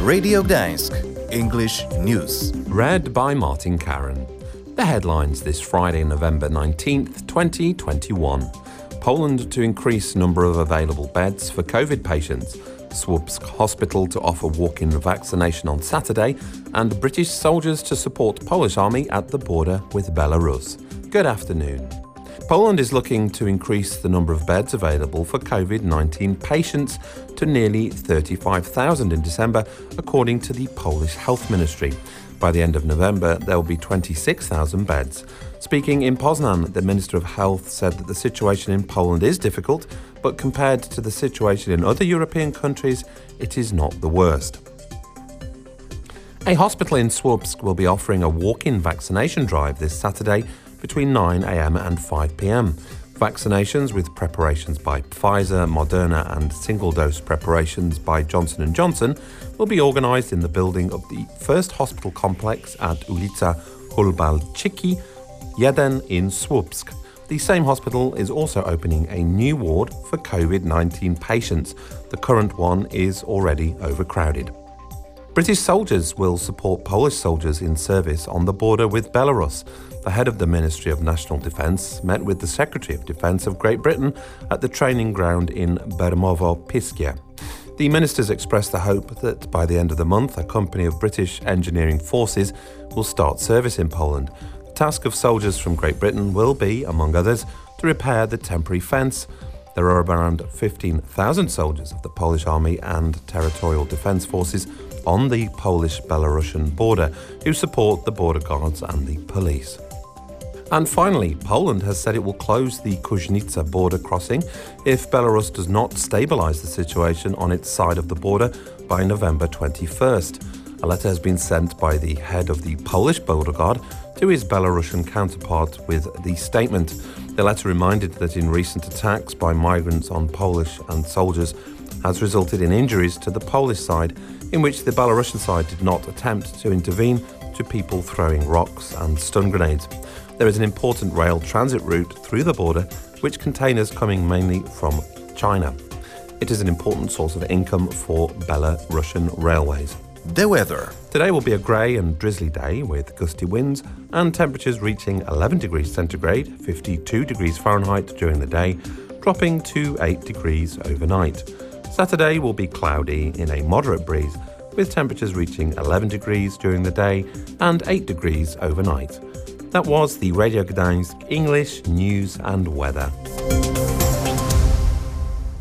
Radio Gdańsk, English News. Read by Martin Karen. The headlines this Friday, November 19th, 2021. Poland to increase number of available beds for COVID patients. Słupsk Hospital to offer walk-in vaccination on Saturday. And British soldiers to support Polish army at the border with Belarus. Good afternoon. Poland is looking to increase the number of beds available for COVID-19 patients to nearly 35,000 in December, according to the Polish Health Ministry. By the end of November, there will be 26,000 beds. Speaking in Poznan, the Minister of Health said that the situation in Poland is difficult, but compared to the situation in other European countries, it is not the worst. A hospital in Słupsk will be offering a walk-in vaccination drive this Saturday between 9 a.m. and 5 p.m. Vaccinations with preparations by Pfizer, Moderna and single-dose preparations by Johnson & Johnson will be organised in the building of the first hospital complex at ulica Hulbalczyki 1 in Słupsk. The same hospital is also opening a new ward for COVID-19 patients. The current one is already overcrowded. British soldiers will support Polish soldiers in service on the border with Belarus. The head of the Ministry of National Defence met with the Secretary of Defence of Great Britain at the training ground in Bermowo-Piskie. The ministers expressed the hope that by the end of the month, a company of British engineering forces will start service in Poland. The task of soldiers from Great Britain will be, among others, to repair the temporary fence. There are around 15,000 soldiers of the Polish Army and Territorial Defence Forces on the Polish-Belarusian border who support the border guards and the police. And finally, Poland has said it will close the Kuźnica border crossing if Belarus does not stabilise the situation on its side of the border by November 21st. A letter has been sent by the head of the Polish border guard to his Belarusian counterpart with the statement. The letter reminded that in recent attacks by migrants on Polish and soldiers has resulted in injuries to the Polish side, in which the Belarusian side did not attempt to intervene to people throwing rocks and stun grenades. There is an important rail transit route through the border, which containers coming mainly from China. It is an important source of income for Belarusian railways. The weather. Today will be a grey and drizzly day with gusty winds and temperatures reaching 11 degrees centigrade, 52 degrees Fahrenheit during the day, dropping to 8 degrees overnight. Saturday will be cloudy in a moderate breeze, with temperatures reaching 11 degrees during the day and 8 degrees overnight. That was the Radio Gdańsk English News and Weather.